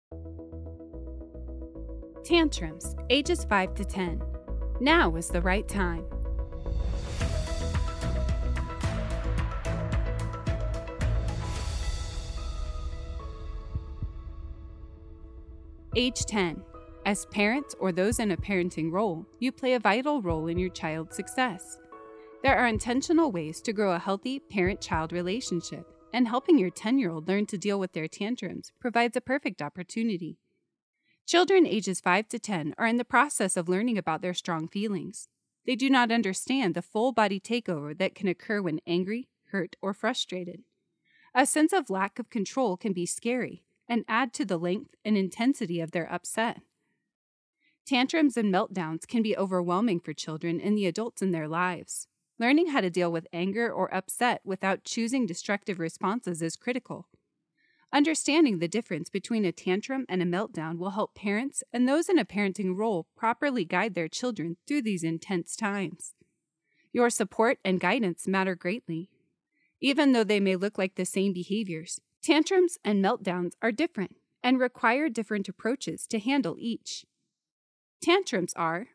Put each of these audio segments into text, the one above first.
Tantrums, ages 5 to 10. Now is the right time. Age 10. As parents or those in a parenting role, you play a vital role in your child's success. There are intentional ways to grow a healthy parent-child relationship, and helping your 10-year-old learn to deal with their tantrums provides a perfect opportunity. Children ages 5 to 10 are in the process of learning about their strong feelings. They do not understand the full body takeover that can occur when angry, hurt, or frustrated. A sense of lack of control can be scary and add to the length and intensity of their upset. Tantrums and meltdowns can be overwhelming for children and the adults in their lives. Learning how to deal with anger or upset without choosing destructive responses is critical. Understanding the difference between a tantrum and a meltdown will help parents and those in a parenting role properly guide their children through these intense times. Your support and guidance matter greatly. Even though they may look like the same behaviors, tantrums and meltdowns are different and require different approaches to handle each. Tantrums are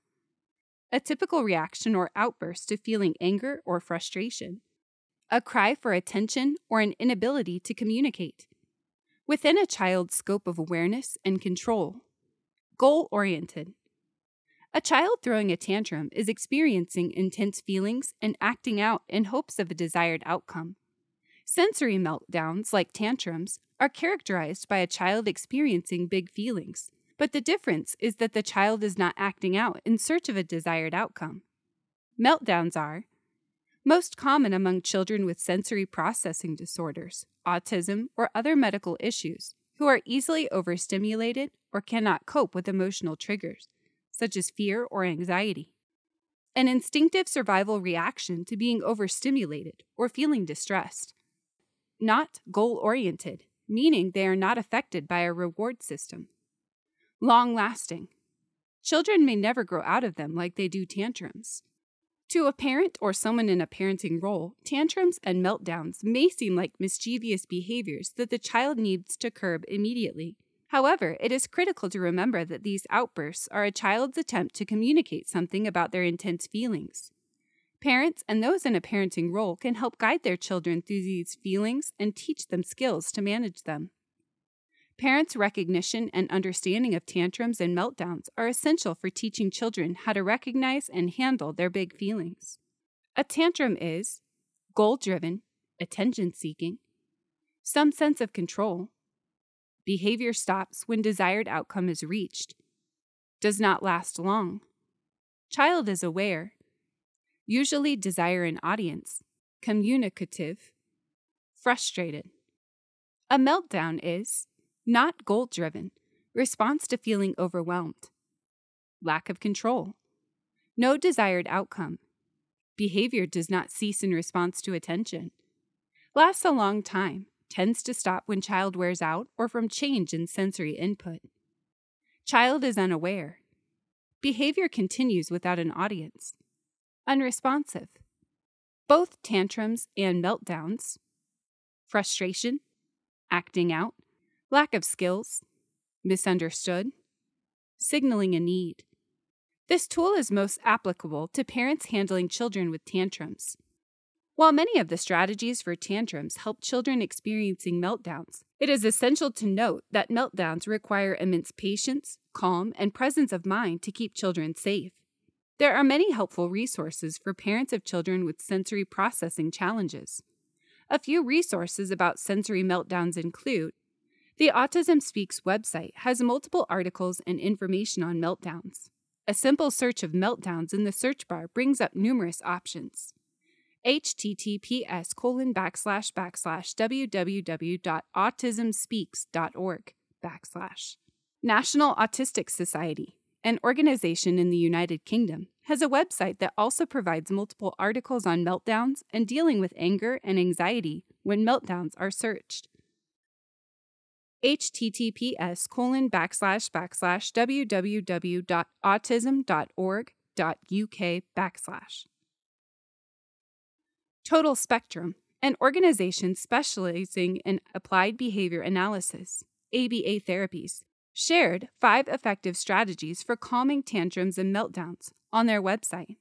a typical reaction or outburst to feeling anger or frustration, a cry for attention or an inability to communicate. Within a child's scope of awareness and control. Goal-oriented. A child throwing a tantrum is experiencing intense feelings and acting out in hopes of a desired outcome. Sensory meltdowns, like tantrums, are characterized by a child experiencing big feelings, but the difference is that the child is not acting out in search of a desired outcome. Meltdowns are most common among children with sensory processing disorders, autism, or other medical issues who are easily overstimulated or cannot cope with emotional triggers, such as fear or anxiety. An instinctive survival reaction to being overstimulated or feeling distressed. Not goal-oriented, meaning they are not affected by a reward system. Long-lasting. Children may never grow out of them like they do tantrums. To a parent or someone in a parenting role, tantrums and meltdowns may seem like mischievous behaviors that the child needs to curb immediately. However, it is critical to remember that these outbursts are a child's attempt to communicate something about their intense feelings. Parents and those in a parenting role can help guide their children through these feelings and teach them skills to manage them. Parents' recognition and understanding of tantrums and meltdowns are essential for teaching children how to recognize and handle their big feelings. A tantrum is goal-driven, attention-seeking, some sense of control, behavior stops when desired outcome is reached, does not last long, child is aware, usually desire an audience, communicative, frustrated. A meltdown is not goal-driven, response to feeling overwhelmed. Lack of control. No desired outcome. Behavior does not cease in response to attention. Lasts a long time, tends to stop when child wears out or from change in sensory input. Child is unaware. Behavior continues without an audience. Unresponsive. Both tantrums and meltdowns. Frustration. Acting out. Lack of skills, misunderstood, signaling a need. This tool is most applicable to parents handling children with tantrums. While many of the strategies for tantrums help children experiencing meltdowns, it is essential to note that meltdowns require immense patience, calm, and presence of mind to keep children safe. There are many helpful resources for parents of children with sensory processing challenges. A few resources about sensory meltdowns include the Autism Speaks website has multiple articles and information on meltdowns. A simple search of meltdowns in the search bar brings up numerous options. https://www.autismspeaks.org/ National Autistic Society, an organization in the United Kingdom, has a website that also provides multiple articles on meltdowns and dealing with anger and anxiety when meltdowns are searched. https://www.autism.org.uk/. Total Spectrum, an organization specializing in applied behavior analysis, ABA therapies, shared 5 effective strategies for calming tantrums and meltdowns on their website.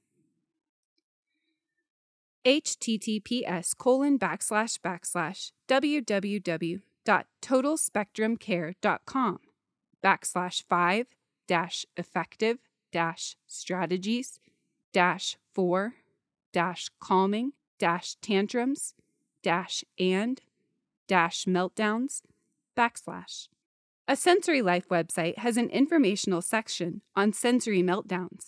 https://www.totalspectrumcare.com/5-effective-strategies-4-calming-tantrums-and-meltdowns. A Sensory Life website has an informational section on sensory meltdowns.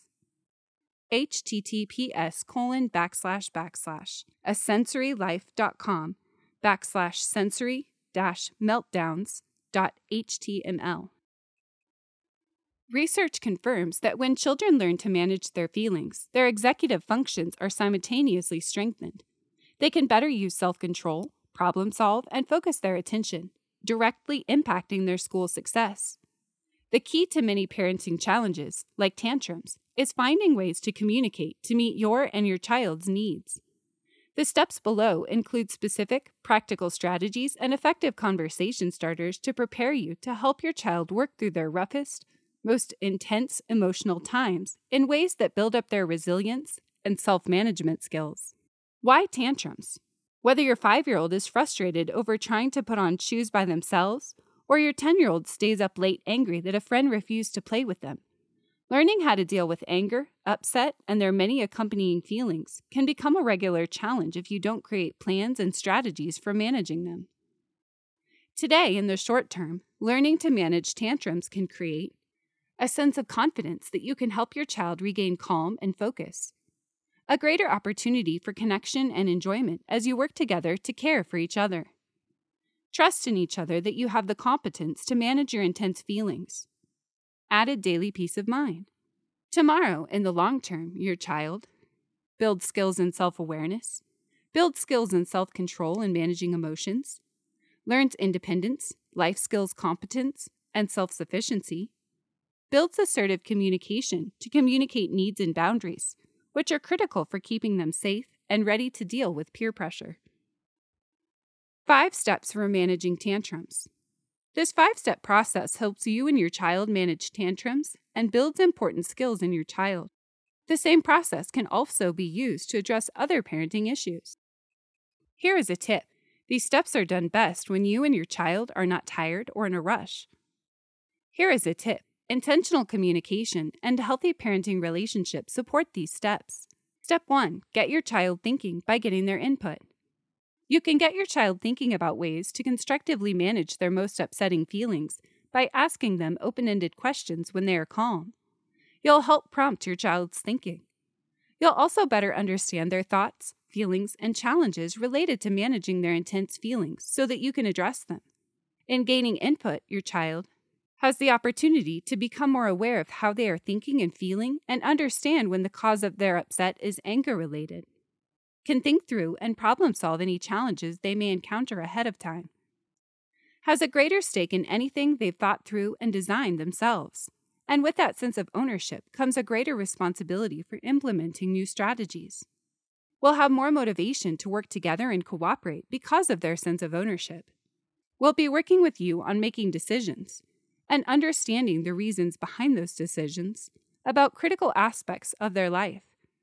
https://asensorylife.com/sensory-meltdowns.html. Research confirms that when children learn to manage their feelings, their executive functions are simultaneously strengthened. They can better use self-control, problem solve, and focus their attention, directly impacting their school success. The key to many parenting challenges, like tantrums, is finding ways to communicate to meet your and your child's needs. The steps below include specific, practical strategies and effective conversation starters to prepare you to help your child work through their roughest, most intense emotional times in ways that build up their resilience and self-management skills. Why tantrums? Whether your 5-year-old is frustrated over trying to put on shoes by themselves, or your 10-year-old stays up late angry that a friend refused to play with them, learning how to deal with anger, upset, and their many accompanying feelings can become a regular challenge if you don't create plans and strategies for managing them. Today, in the short term, learning to manage tantrums can create a sense of confidence that you can help your child regain calm and focus, a greater opportunity for connection and enjoyment as you work together to care for each other, trust in each other that you have the competence to manage your intense feelings, added daily peace of mind. Tomorrow, in the long term, your child builds skills in self-awareness, builds skills in self-control and managing emotions, learns independence, life skills competence, and self-sufficiency, builds assertive communication to communicate needs and boundaries, which are critical for keeping them safe and ready to deal with peer pressure. 5 steps for managing tantrums. This 5-step process helps you and your child manage tantrums and builds important skills in your child. The same process can also be used to address other parenting issues. Here is a tip. These steps are done best when you and your child are not tired or in a rush. Here is a tip. Intentional communication and a healthy parenting relationship support these steps. Step 1. Get your child thinking by getting their input. You can get your child thinking about ways to constructively manage their most upsetting feelings by asking them open-ended questions when they are calm. You'll help prompt your child's thinking. You'll also better understand their thoughts, feelings, and challenges related to managing their intense feelings so that you can address them. In gaining input, your child has the opportunity to become more aware of how they are thinking and feeling and understand when the cause of their upset is anger-related, can think through and problem-solve any challenges they may encounter ahead of time, has a greater stake in anything they've thought through and designed themselves, and with that sense of ownership comes a greater responsibility for implementing new strategies. Will have more motivation to work together and cooperate because of their sense of ownership. Will be working with you on making decisions and understanding the reasons behind those decisions about critical aspects of their life.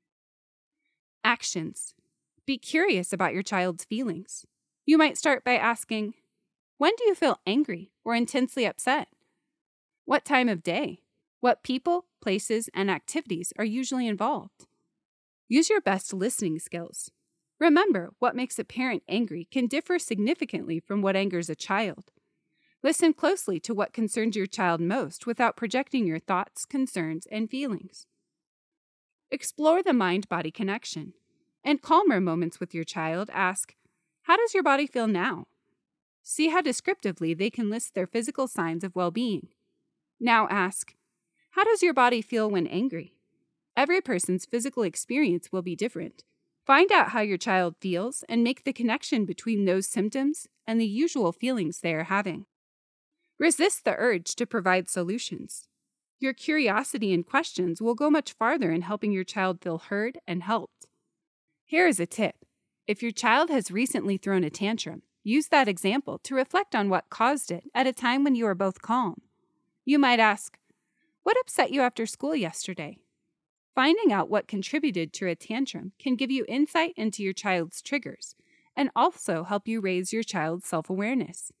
Actions. Be curious about your child's feelings. You might start by asking, when do you feel angry or intensely upset? What time of day? What people, places, and activities are usually involved? Use your best listening skills. Remember, what makes a parent angry can differ significantly from what angers a child. Listen closely to what concerns your child most without projecting your thoughts, concerns, and feelings. Explore the mind-body connection. In calmer moments with your child, ask, how does your body feel now? See how descriptively they can list their physical signs of well-being. Now ask, how does your body feel when angry? Every person's physical experience will be different. Find out how your child feels and make the connection between those symptoms and the usual feelings they are having. Resist the urge to provide solutions. Your curiosity and questions will go much farther in helping your child feel heard and helped. Here is a tip. If your child has recently thrown a tantrum, use that example to reflect on what caused it at a time when you are both calm. You might ask, "What upset you after school yesterday?" Finding out what contributed to a tantrum can give you insight into your child's triggers and also help you raise your child's self-awareness.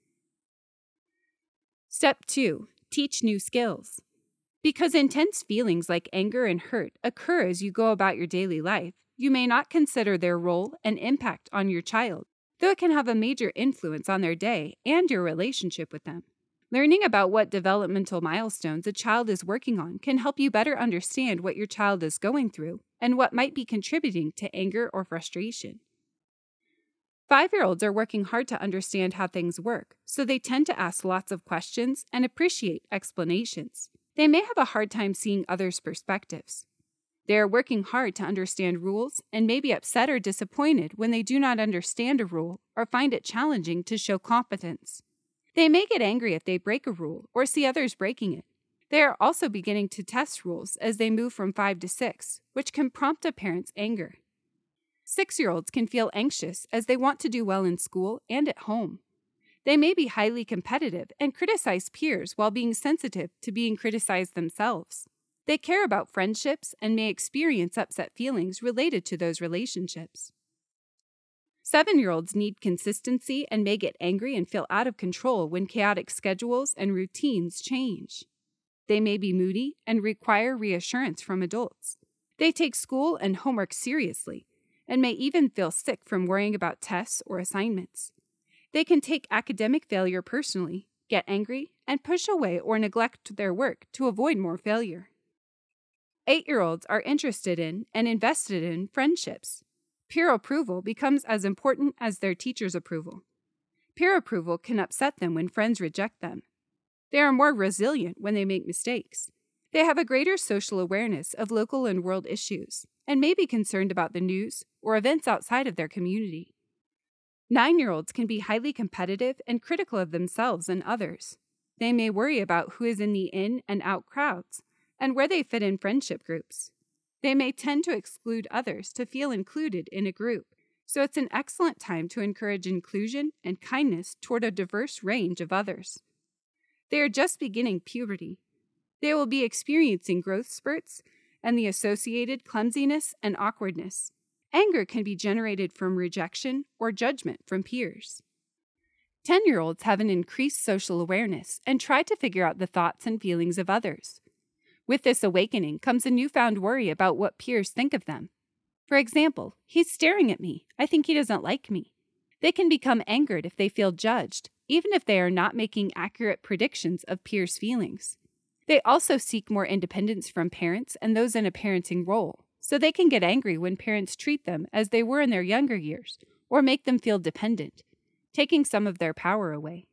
Step 2. Teach new skills. Because intense feelings like anger and hurt occur as you go about your daily life, you may not consider their role and impact on your child, though it can have a major influence on their day and your relationship with them. Learning about what developmental milestones a child is working on can help you better understand what your child is going through and what might be contributing to anger or frustration. 5-year-olds are working hard to understand how things work, so they tend to ask lots of questions and appreciate explanations. They may have a hard time seeing others' perspectives. They are working hard to understand rules and may be upset or disappointed when they do not understand a rule or find it challenging to show competence. They may get angry if they break a rule or see others breaking it. They are also beginning to test rules as they move from 5 to 6, which can prompt a parent's anger. 6-year-olds can feel anxious as they want to do well in school and at home. They may be highly competitive and criticize peers while being sensitive to being criticized themselves. They care about friendships and may experience upset feelings related to those relationships. 7-year-olds need consistency and may get angry and feel out of control when chaotic schedules and routines change. They may be moody and require reassurance from adults. They take school and homework seriously and may even feel sick from worrying about tests or assignments. They can take academic failure personally, get angry, and push away or neglect their work to avoid more failure. 8-year-olds are interested in and invested in friendships. Peer approval becomes as important as their teacher's approval. Peer approval can upset them when friends reject them. They are more resilient when they make mistakes. They have a greater social awareness of local and world issues and may be concerned about the news or events outside of their community. 9-year-olds can be highly competitive and critical of themselves and others. They may worry about who is in the in and out crowds and where they fit in friendship groups. They may tend to exclude others to feel included in a group, so it's an excellent time to encourage inclusion and kindness toward a diverse range of others. They are just beginning puberty. They will be experiencing growth spurts and the associated clumsiness and awkwardness. Anger can be generated from rejection or judgment from peers. 10-year-olds have an increased social awareness and try to figure out the thoughts and feelings of others. With this awakening comes a newfound worry about what peers think of them. For example, "He's staring at me. I think he doesn't like me." They can become angered if they feel judged, even if they are not making accurate predictions of peers' feelings. They also seek more independence from parents and those in a parenting role, so they can get angry when parents treat them as they were in their younger years or make them feel dependent, taking some of their power away.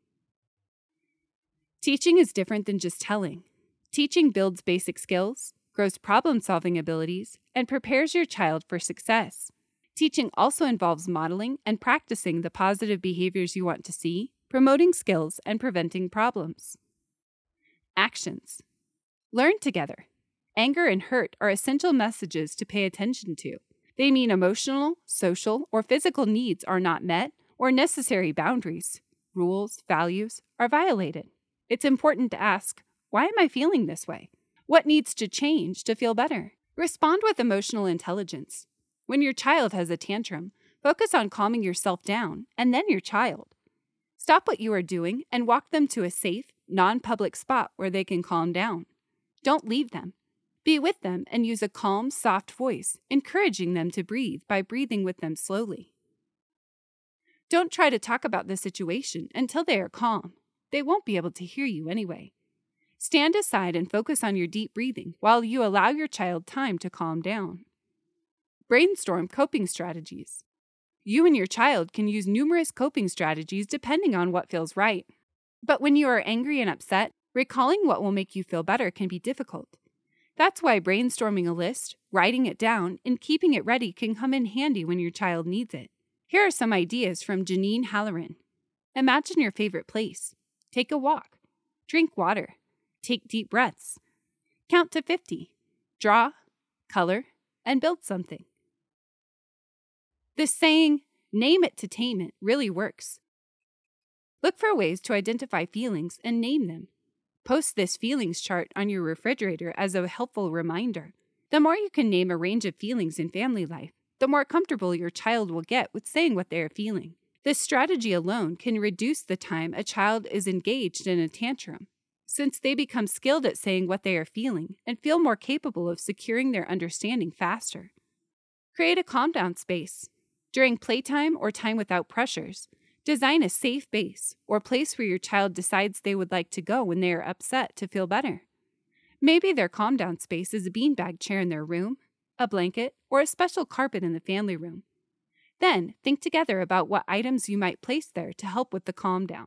Teaching is different than just telling. Teaching builds basic skills, grows problem-solving abilities, and prepares your child for success. Teaching also involves modeling and practicing the positive behaviors you want to see, promoting skills, and preventing problems. Actions. Learn together. Anger and hurt are essential messages to pay attention to. They mean emotional, social, or physical needs are not met, or necessary boundaries, rules, values are violated. It's important to ask, "Why am I feeling this way? What needs to change to feel better?" Respond with emotional intelligence. When your child has a tantrum, focus on calming yourself down and then your child. Stop what you are doing and walk them to a safe, non-public spot where they can calm down. Don't leave them. Be with them and use a calm, soft voice, encouraging them to breathe by breathing with them slowly. Don't try to talk about the situation until they are calm. They won't be able to hear you anyway. Stand aside and focus on your deep breathing while you allow your child time to calm down. Brainstorm coping strategies. You and your child can use numerous coping strategies depending on what feels right. But when you are angry and upset, recalling what will make you feel better can be difficult. That's why brainstorming a list, writing it down, and keeping it ready can come in handy when your child needs it. Here are some ideas from Janine Halloran. Imagine your favorite place. Take a walk. Drink water. Take deep breaths. Count to 50. Draw, color, and build something. This saying, "Name it to tame it," really works. Look for ways to identify feelings and name them. Post this feelings chart on your refrigerator as a helpful reminder. The more you can name a range of feelings in family life, the more comfortable your child will get with saying what they are feeling. This strategy alone can reduce the time a child is engaged in a tantrum, since they become skilled at saying what they are feeling and feel more capable of securing their understanding faster. Create a calm down space. During playtime or time without pressures, design a safe base or place where your child decides they would like to go when they are upset to feel better. Maybe their calm down space is a beanbag chair in their room, a blanket, or a special carpet in the family room. Then, think together about what items you might place there to help with the calm down.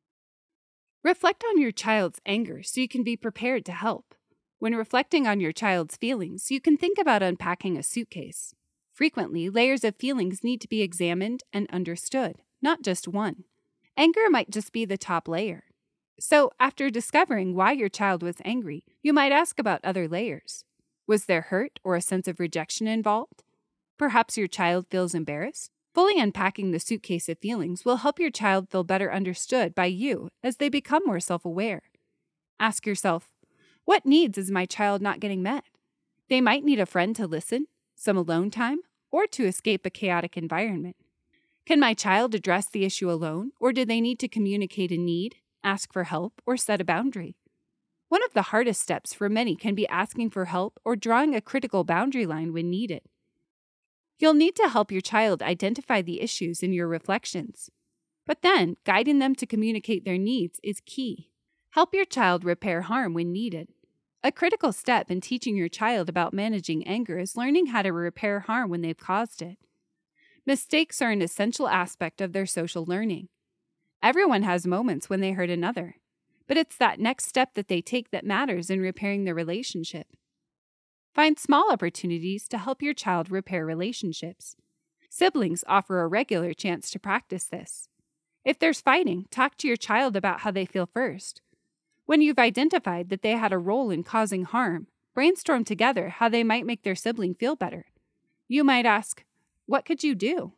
Reflect on your child's anger so you can be prepared to help. When reflecting on your child's feelings, you can think about unpacking a suitcase. Frequently, layers of feelings need to be examined and understood, not just one. Anger might just be the top layer. So, after discovering why your child was angry, you might ask about other layers. Was there hurt or a sense of rejection involved? Perhaps your child feels embarrassed? Fully unpacking the suitcase of feelings will help your child feel better understood by you as they become more self-aware. Ask yourself, what needs is my child not getting met? They might need a friend to listen, some alone time, or to escape a chaotic environment. Can my child address the issue alone, or do they need to communicate a need, ask for help, or set a boundary? One of the hardest steps for many can be asking for help or drawing a critical boundary line when needed. You'll need to help your child identify the issues in your reflections. But then, guiding them to communicate their needs is key. Help your child repair harm when needed. A critical step in teaching your child about managing anger is learning how to repair harm when they've caused it. Mistakes are an essential aspect of their social learning. Everyone has moments when they hurt another, but it's that next step that they take that matters in repairing the relationship. Find small opportunities to help your child repair relationships. Siblings offer a regular chance to practice this. If there's fighting, talk to your child about how they feel first. When you've identified that they had a role in causing harm, brainstorm together how they might make their sibling feel better. You might ask, what could you do?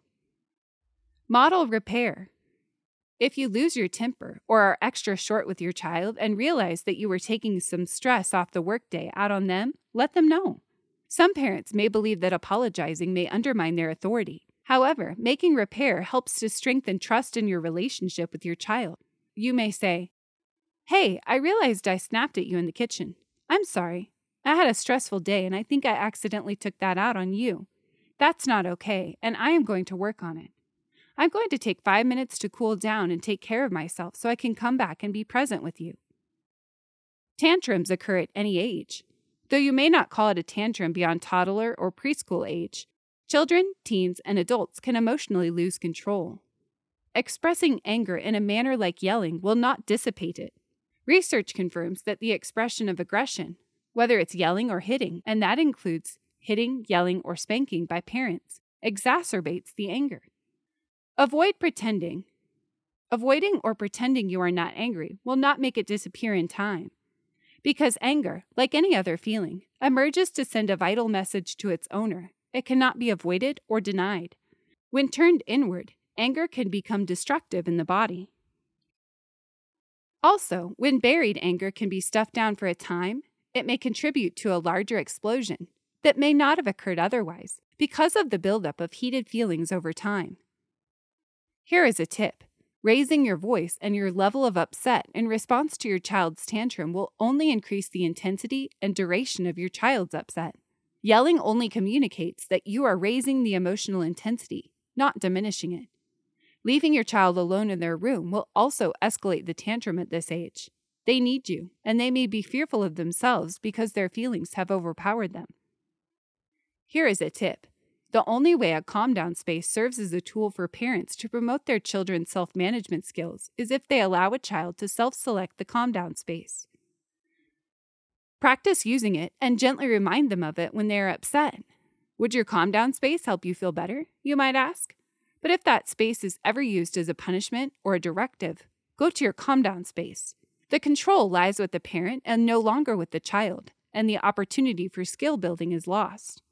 Model repair. If you lose your temper or are extra short with your child and realize that you were taking some stress off the workday out on them, let them know. Some parents may believe that apologizing may undermine their authority. However, making repair helps to strengthen trust in your relationship with your child. You may say, "Hey, I realized I snapped at you in the kitchen. I'm sorry. I had a stressful day and I think I accidentally took that out on you. That's not okay, and I am going to work on it. I'm going to take 5 minutes to cool down and take care of myself so I can come back and be present with you." Tantrums occur at any age. Though you may not call it a tantrum beyond toddler or preschool age, children, teens, and adults can emotionally lose control. Expressing anger in a manner like yelling will not dissipate it. Research confirms that the expression of aggression, whether it's yelling or hitting, and that includes hitting, yelling, or spanking by parents, exacerbates the anger. Avoid pretending. Avoiding or pretending you are not angry will not make it disappear in time. Because anger, like any other feeling, emerges to send a vital message to its owner. It cannot be avoided or denied. When turned inward, anger can become destructive in the body. Also, when buried anger can be stuffed down for a time, it may contribute to a larger explosion that may not have occurred otherwise because of the buildup of heated feelings over time. Here is a tip. Raising your voice and your level of upset in response to your child's tantrum will only increase the intensity and duration of your child's upset. Yelling only communicates that you are raising the emotional intensity, not diminishing it. Leaving your child alone in their room will also escalate the tantrum at this age. They need you, and they may be fearful of themselves because their feelings have overpowered them. Here is a tip. The only way a calm down space serves as a tool for parents to promote their children's self-management skills is if they allow a child to self-select the calm down space. Practice using it and gently remind them of it when they are upset. Would your calm down space help you feel better, you might ask? But if that space is ever used as a punishment or a directive, go to your calm down space. The control lies with the parent and no longer with the child, and the opportunity for skill building is lost.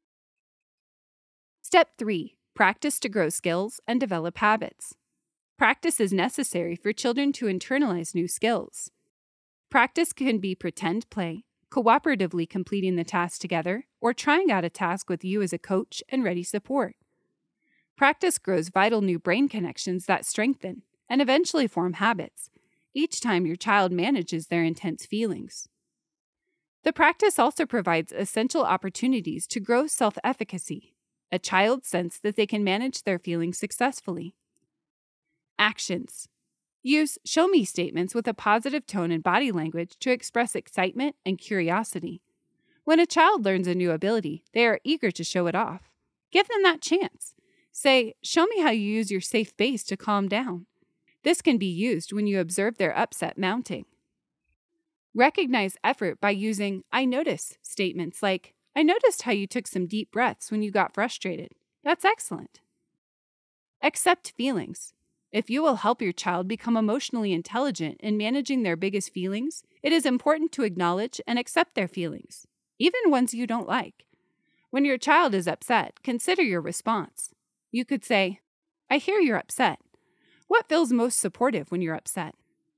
Step 3. Practice to grow skills and develop habits. Practice is necessary for children to internalize new skills. Practice can be pretend play, cooperatively completing the task together, or trying out a task with you as a coach and ready support. Practice grows vital new brain connections that strengthen and eventually form habits each time your child manages their intense feelings. The practice also provides essential opportunities to grow self-efficacy. A child sense that they can manage their feelings successfully. Actions. Use show me statements with a positive tone and body language to express excitement and curiosity. When a child learns a new ability, they are eager to show it off. Give them that chance. Say, show me how you use your safe base to calm down. This can be used when you observe their upset mounting. Recognize effort by using I notice statements like, I noticed how you took some deep breaths when you got frustrated. That's excellent. Accept feelings. If you will help your child become emotionally intelligent in managing their biggest feelings, it is important to acknowledge and accept their feelings, even ones you don't like. When your child is upset, consider your response. You could say, I hear you're upset. What feels most supportive when you're upset?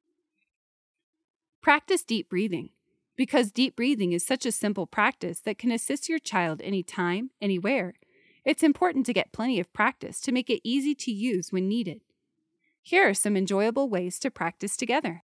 Practice deep breathing. Because deep breathing is such a simple practice that can assist your child anytime, anywhere, it's important to get plenty of practice to make it easy to use when needed. Here are some enjoyable ways to practice together.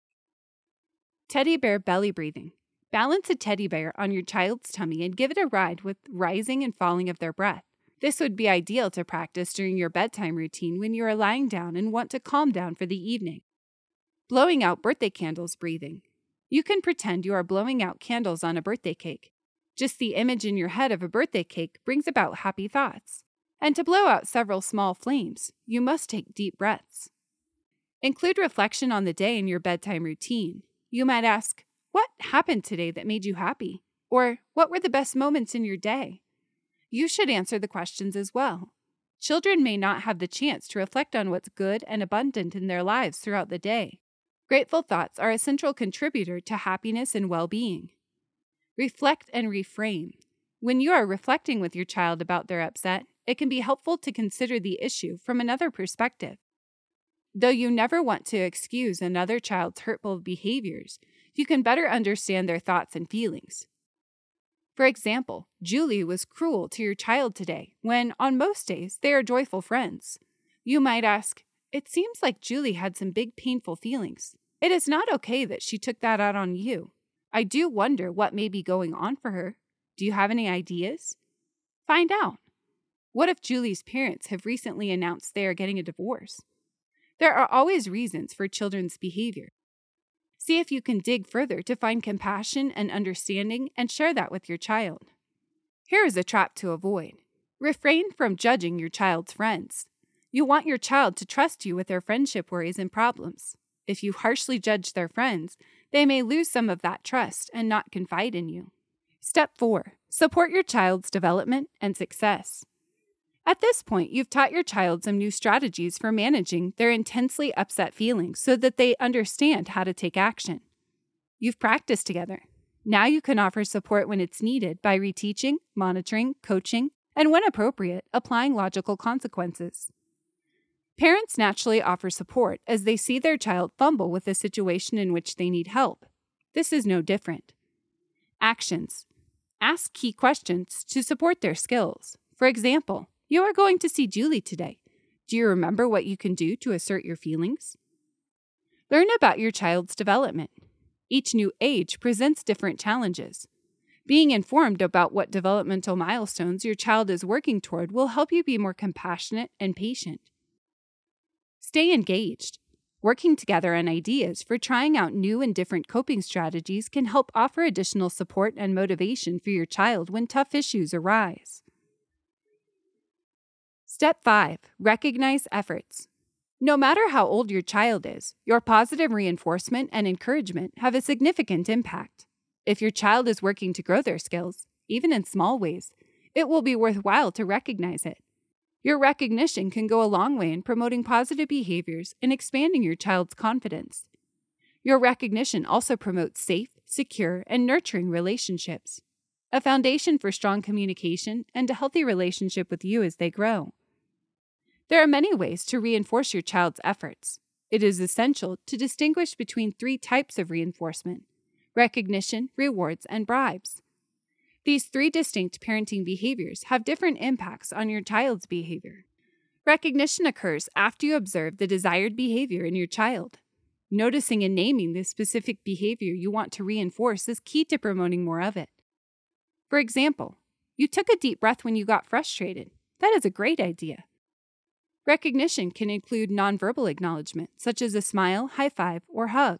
Teddy bear belly breathing. Balance a teddy bear on your child's tummy and give it a ride with rising and falling of their breath. This would be ideal to practice during your bedtime routine when you are lying down and want to calm down for the evening. Blowing out birthday candles breathing. You can pretend you are blowing out candles on a birthday cake. Just the image in your head of a birthday cake brings about happy thoughts. And to blow out several small flames, you must take deep breaths. Include reflection on the day in your bedtime routine. You might ask, what happened today that made you happy? Or what were the best moments in your day? You should answer the questions as well. Children may not have the chance to reflect on what's good and abundant in their lives throughout the day. Grateful thoughts are a central contributor to happiness and well-being. Reflect and reframe. When you are reflecting with your child about their upset, it can be helpful to consider the issue from another perspective. Though you never want to excuse another child's hurtful behaviors, you can better understand their thoughts and feelings. For example, Julie was cruel to your child today, when on most days they are joyful friends. You might ask, it seems like Julie had some big painful feelings. It is not okay that she took that out on you. I do wonder what may be going on for her. Do you have any ideas? Find out. What if Julie's parents have recently announced they are getting a divorce? There are always reasons for children's behavior. See if you can dig further to find compassion and understanding and share that with your child. Here is a trap to avoid. Refrain from judging your child's friends. You want your child to trust you with their friendship worries and problems. If you harshly judge their friends, they may lose some of that trust and not confide in you. Step 4. Support your child's development and success. At this point, you've taught your child some new strategies for managing their intensely upset feelings so that they understand how to take action. You've practiced together. Now you can offer support when it's needed by reteaching, monitoring, coaching, and when appropriate, applying logical consequences. Parents naturally offer support as they see their child fumble with a situation in which they need help. This is no different. Actions. Ask key questions to support their skills. For example, you are going to see Julie today. Do you remember what you can do to assert your feelings? Learn about your child's development. Each new age presents different challenges. Being informed about what developmental milestones your child is working toward will help you be more compassionate and patient. Stay engaged. Working together on ideas for trying out new and different coping strategies can help offer additional support and motivation for your child when tough issues arise. Step 5. Recognize efforts. No matter how old your child is, your positive reinforcement and encouragement have a significant impact. If your child is working to grow their skills, even in small ways, it will be worthwhile to recognize it. Your recognition can go a long way in promoting positive behaviors and expanding your child's confidence. Your recognition also promotes safe, secure, and nurturing relationships, a foundation for strong communication and a healthy relationship with you as they grow. There are many ways to reinforce your child's efforts. It is essential to distinguish between 3 types of reinforcement: recognition, rewards, and bribes. These three distinct parenting behaviors have different impacts on your child's behavior. Recognition occurs after you observe the desired behavior in your child. Noticing and naming the specific behavior you want to reinforce is key to promoting more of it. For example, you took a deep breath when you got frustrated. That is a great idea. Recognition can include nonverbal acknowledgement, such as a smile, high five, or hug.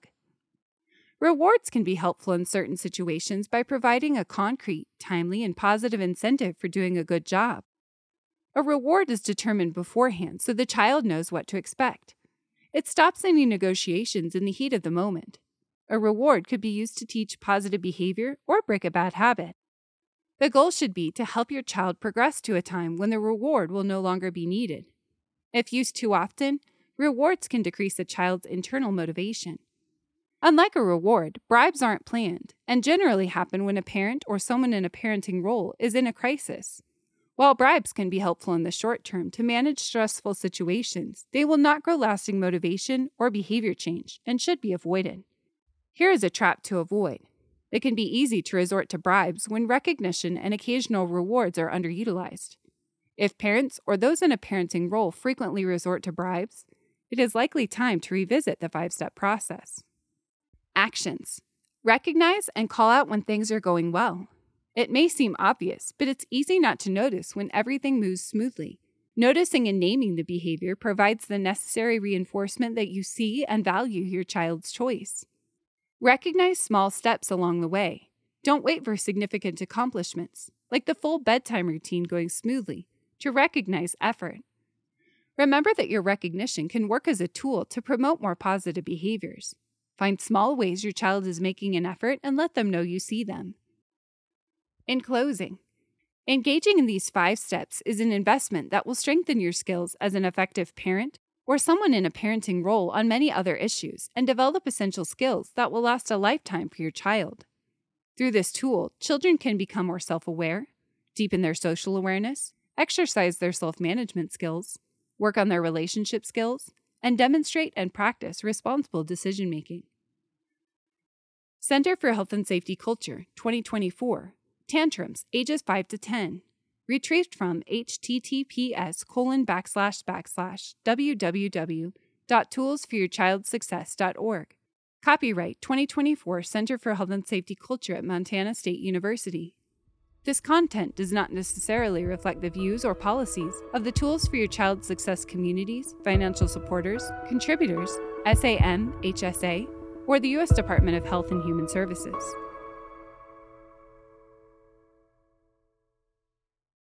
Rewards can be helpful in certain situations by providing a concrete, timely, and positive incentive for doing a good job. A reward is determined beforehand so the child knows what to expect. It stops any negotiations in the heat of the moment. A reward could be used to teach positive behavior or break a bad habit. The goal should be to help your child progress to a time when the reward will no longer be needed. If used too often, rewards can decrease a child's internal motivation. Unlike a reward, bribes aren't planned and generally happen when a parent or someone in a parenting role is in a crisis. While bribes can be helpful in the short term to manage stressful situations, they will not grow lasting motivation or behavior change and should be avoided. Here is a trap to avoid. It can be easy to resort to bribes when recognition and occasional rewards are underutilized. If parents or those in a parenting role frequently resort to bribes, it is likely time to revisit the 5-step process. Actions. Recognize and call out when things are going well. It may seem obvious, but it's easy not to notice when everything moves smoothly. Noticing and naming the behavior provides the necessary reinforcement that you see and value your child's choice. Recognize small steps along the way. Don't wait for significant accomplishments, like the full bedtime routine going smoothly, to recognize effort. Remember that your recognition can work as a tool to promote more positive behaviors. Find small ways your child is making an effort and let them know you see them. In closing, engaging in these 5 steps is an investment that will strengthen your skills as an effective parent or someone in a parenting role on many other issues and develop essential skills that will last a lifetime for your child. Through this tool, children can become more self-aware, deepen their social awareness, exercise their self-management skills, work on their relationship skills, and demonstrate and practice responsible decision-making. Center for Health and Safety Culture, 2024. Tantrums, ages 5 to 10. Retrieved from https://www.toolsforyourchildsuccess.org. Copyright 2024 Center for Health and Safety Culture at Montana State University. This content does not necessarily reflect the views or policies of the Tools for Your Child's Success communities, financial supporters, contributors, SAM, HSA, or the U.S. Department of Health and Human Services.